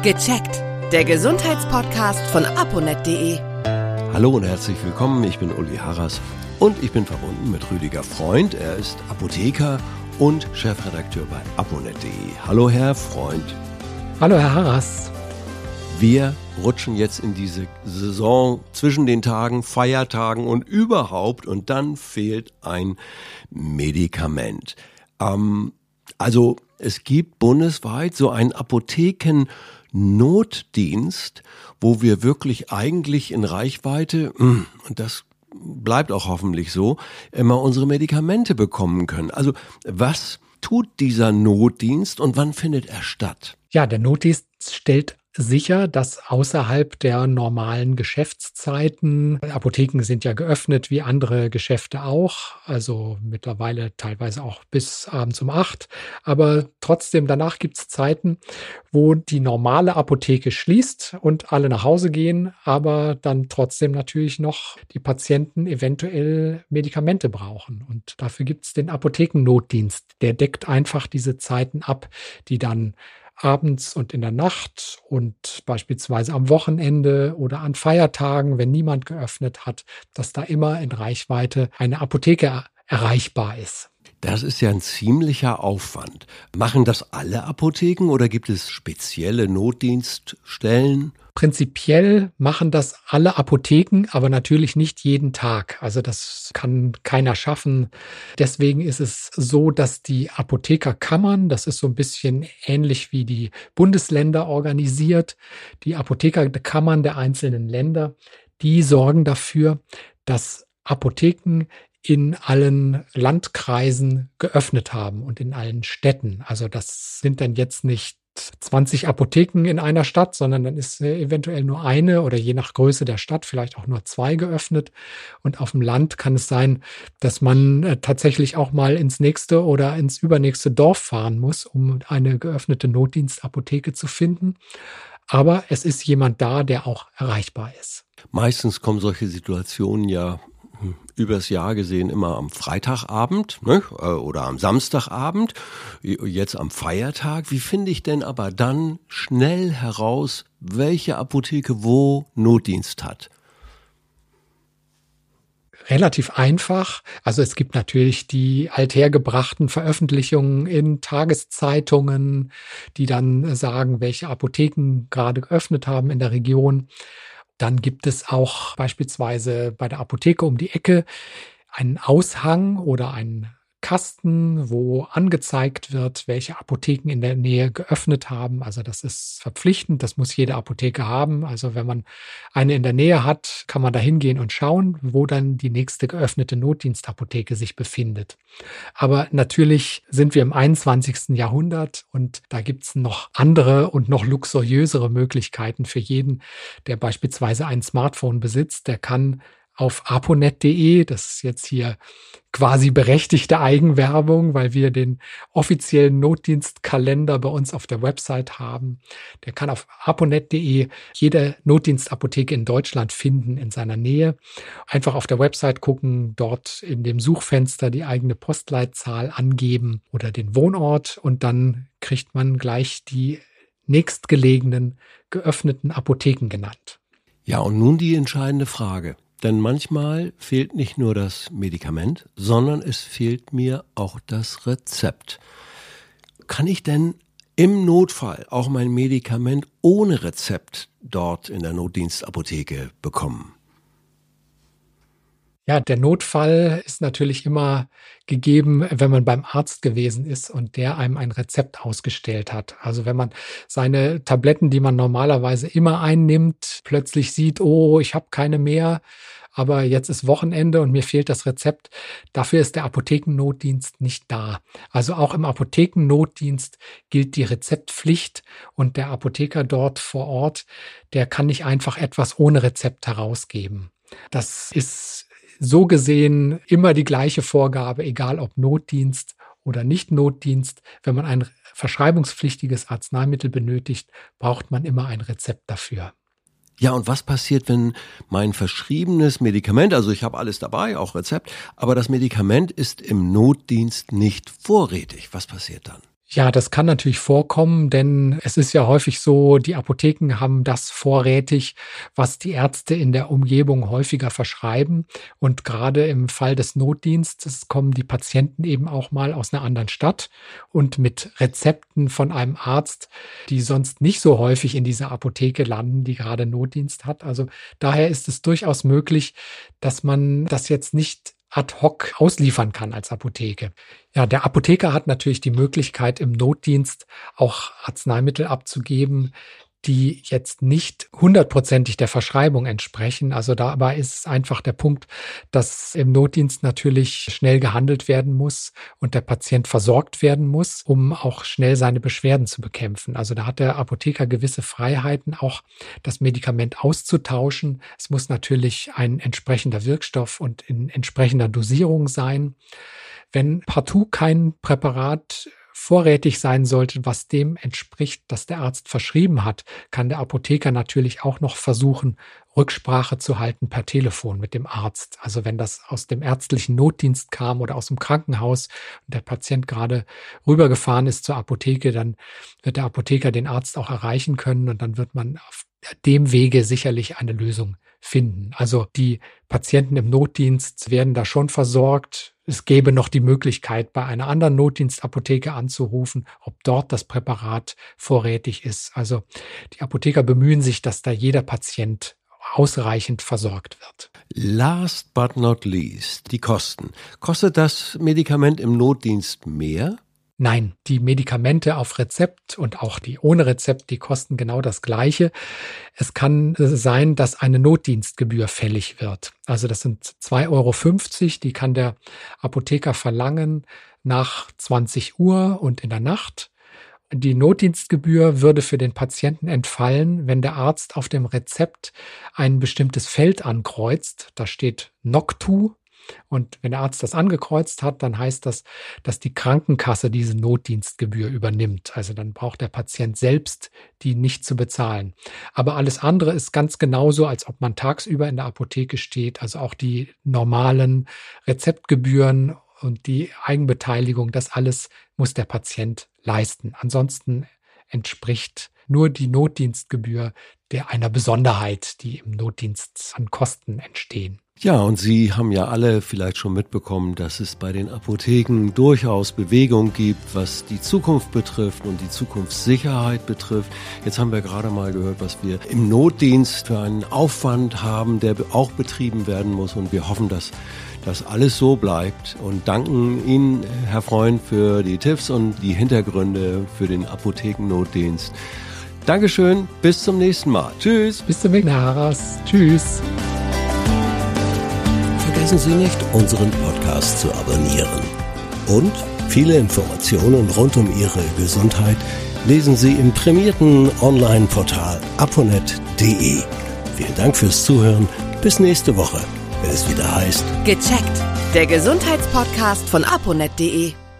Gecheckt. Der Gesundheitspodcast von aponet.de. Hallo und herzlich willkommen, ich bin Uli Harras und ich bin verbunden mit Rüdiger Freund. Er ist Apotheker und Chefredakteur bei aponet.de. Hallo Herr Freund. Hallo Herr Harras. Wir rutschen jetzt in diese Saison zwischen den Tagen, Feiertagen und überhaupt und dann fehlt ein Medikament. Also es gibt bundesweit so einen Apothekennotdienst, wo wir wirklich eigentlich in Reichweite, und das bleibt auch hoffentlich so, immer unsere Medikamente bekommen können. Also was tut dieser Notdienst und wann findet er statt? Ja, der Notdienst stellt sicher, dass außerhalb der normalen Geschäftszeiten, Apotheken sind ja geöffnet wie andere Geschäfte auch, also mittlerweile teilweise auch bis abends um 8, aber trotzdem danach gibt es Zeiten, wo die normale Apotheke schließt und alle nach Hause gehen, aber dann trotzdem natürlich noch die Patienten eventuell Medikamente brauchen. Und dafür gibt es den Apothekennotdienst, der deckt einfach diese Zeiten ab, die dann abends und in der Nacht und beispielsweise am Wochenende oder an Feiertagen, wenn niemand geöffnet hat, dass da immer in Reichweite eine Apotheke erreichbar ist. Das ist ja ein ziemlicher Aufwand. Machen das alle Apotheken oder gibt es spezielle Notdienststellen? Prinzipiell machen das alle Apotheken, aber natürlich nicht jeden Tag. Also das kann keiner schaffen. Deswegen ist es so, dass die Apothekerkammern, das ist so ein bisschen ähnlich wie die Bundesländer organisiert, die Apothekerkammern der einzelnen Länder, die sorgen dafür, dass Apotheken in allen Landkreisen geöffnet haben und in allen Städten. Also das sind dann jetzt nicht 20 Apotheken in einer Stadt, sondern dann ist eventuell nur eine oder je nach Größe der Stadt vielleicht auch nur 2 geöffnet. Und auf dem Land kann es sein, dass man tatsächlich auch mal ins nächste oder ins übernächste Dorf fahren muss, um eine geöffnete Notdienstapotheke zu finden. Aber es ist jemand da, der auch erreichbar ist. Meistens kommen solche Situationen ja übers Jahr gesehen immer am Freitagabend, ne? Oder am Samstagabend, jetzt am Feiertag. Wie finde ich denn aber dann schnell heraus, welche Apotheke wo Notdienst hat? Relativ einfach. Also es gibt natürlich die althergebrachten Veröffentlichungen in Tageszeitungen, die dann sagen, welche Apotheken gerade geöffnet haben in der Region. Dann gibt es auch beispielsweise bei der Apotheke um die Ecke einen Aushang oder einen Kasten, wo angezeigt wird, welche Apotheken in der Nähe geöffnet haben. Also das ist verpflichtend, das muss jede Apotheke haben. Also wenn man eine in der Nähe hat, kann man da hingehen und schauen, wo dann die nächste geöffnete Notdienstapotheke sich befindet. Aber natürlich sind wir im 21. Jahrhundert und da gibt es noch andere und noch luxuriösere Möglichkeiten für jeden, der beispielsweise ein Smartphone besitzt. Der kann auf aponet.de, das ist jetzt hier quasi berechtigte Eigenwerbung, weil wir den offiziellen Notdienstkalender bei uns auf der Website haben. Der kann auf aponet.de jede Notdienstapotheke in Deutschland finden in seiner Nähe. Einfach auf der Website gucken, dort in dem Suchfenster die eigene Postleitzahl angeben oder den Wohnort und dann kriegt man gleich die nächstgelegenen geöffneten Apotheken genannt. Ja, und nun die entscheidende Frage. Denn manchmal fehlt nicht nur das Medikament, sondern es fehlt mir auch das Rezept. Kann ich denn im Notfall auch mein Medikament ohne Rezept dort in der Notdienstapotheke bekommen? Ja, der Notfall ist natürlich immer gegeben, wenn man beim Arzt gewesen ist und der einem ein Rezept ausgestellt hat. Also wenn man seine Tabletten, die man normalerweise immer einnimmt, plötzlich sieht, oh, ich habe keine mehr, aber jetzt ist Wochenende und mir fehlt das Rezept. Dafür ist der Apothekennotdienst nicht da. Also auch im Apothekennotdienst gilt die Rezeptpflicht und der Apotheker dort vor Ort, der kann nicht einfach etwas ohne Rezept herausgeben. Das ist so gesehen immer die gleiche Vorgabe, egal ob Notdienst oder nicht Notdienst. Wenn man ein verschreibungspflichtiges Arzneimittel benötigt, braucht man immer ein Rezept dafür. Ja, und was passiert, wenn mein verschriebenes Medikament, also ich habe alles dabei, auch Rezept, aber das Medikament ist im Notdienst nicht vorrätig? Was passiert dann? Ja, das kann natürlich vorkommen, denn es ist ja häufig so, die Apotheken haben das vorrätig, was die Ärzte in der Umgebung häufiger verschreiben. Und gerade im Fall des Notdienstes kommen die Patienten eben auch mal aus einer anderen Stadt und mit Rezepten von einem Arzt, die sonst nicht so häufig in dieser Apotheke landen, die gerade Notdienst hat. Also daher ist es durchaus möglich, dass man das jetzt nicht ad hoc ausliefern kann als Apotheke. Ja, der Apotheker hat natürlich die Möglichkeit, im Notdienst auch Arzneimittel abzugeben, die jetzt nicht 100%ig der Verschreibung entsprechen. Also dabei ist es einfach der Punkt, dass im Notdienst natürlich schnell gehandelt werden muss und der Patient versorgt werden muss, um auch schnell seine Beschwerden zu bekämpfen. Also da hat der Apotheker gewisse Freiheiten, auch das Medikament auszutauschen. Es muss natürlich ein entsprechender Wirkstoff und in entsprechender Dosierung sein. Wenn partout kein Präparat vorrätig sein sollte, was dem entspricht, das der Arzt verschrieben hat, kann der Apotheker natürlich auch noch versuchen, Rücksprache zu halten per Telefon mit dem Arzt. Also wenn das aus dem ärztlichen Notdienst kam oder aus dem Krankenhaus und der Patient gerade rübergefahren ist zur Apotheke, dann wird der Apotheker den Arzt auch erreichen können und dann wird man auf dem Wege sicherlich eine Lösung finden. Also die Patienten im Notdienst werden da schon versorgt. Es gäbe noch die Möglichkeit, bei einer anderen Notdienstapotheke anzurufen, ob dort das Präparat vorrätig ist. Also die Apotheker bemühen sich, dass da jeder Patient ausreichend versorgt wird. Last but not least, die Kosten. Kostet das Medikament im Notdienst mehr? Nein, die Medikamente auf Rezept und auch die ohne Rezept, die kosten genau das Gleiche. Es kann sein, dass eine Notdienstgebühr fällig wird. Also das sind 2,50 €, die kann der Apotheker verlangen nach 20 Uhr und in der Nacht. Die Notdienstgebühr würde für den Patienten entfallen, wenn der Arzt auf dem Rezept ein bestimmtes Feld ankreuzt. Da steht Noctu. Und wenn der Arzt das angekreuzt hat, dann heißt das, dass die Krankenkasse diese Notdienstgebühr übernimmt. Also dann braucht der Patient selbst die nicht zu bezahlen. Aber alles andere ist ganz genauso, als ob man tagsüber in der Apotheke steht. Also auch die normalen Rezeptgebühren und die Eigenbeteiligung, das alles muss der Patient leisten. Ansonsten entspricht nur die Notdienstgebühr einer Besonderheit, die im Notdienst an Kosten entstehen. Ja, und Sie haben ja alle vielleicht schon mitbekommen, dass es bei den Apotheken durchaus Bewegung gibt, was die Zukunft betrifft und die Zukunftssicherheit betrifft. Jetzt haben wir gerade mal gehört, was wir im Notdienst für einen Aufwand haben, der auch betrieben werden muss. Und wir hoffen, dass das alles so bleibt und danken Ihnen, Herr Freund, für die Tipps und die Hintergründe für den Apothekennotdienst. Dankeschön, bis zum nächsten Mal. Tschüss. Bis zum nächsten Mal. Tschüss. Vergessen Sie nicht, unseren Podcast zu abonnieren. Und viele Informationen rund um Ihre Gesundheit lesen Sie im prämierten Online-Portal aponet.de. Vielen Dank fürs Zuhören. Bis nächste Woche, wenn es wieder heißt Gecheckt. Der Gesundheitspodcast von aponet.de.